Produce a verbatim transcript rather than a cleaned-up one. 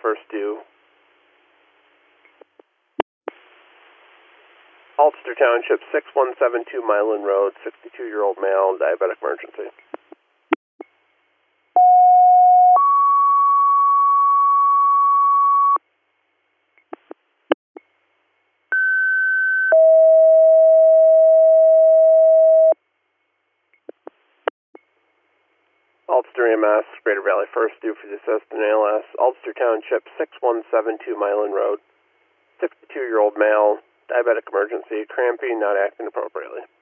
first due. Ulster Township, six one seven two Milan Road, sixty-two-year-old male, diabetic emergency. Ulster E M S, Greater Valley First due for the assist in A L S. Ulster Township, six one seven two Milan Road, sixty-two-year-old male, diabetic emergency, cramping, not acting appropriately.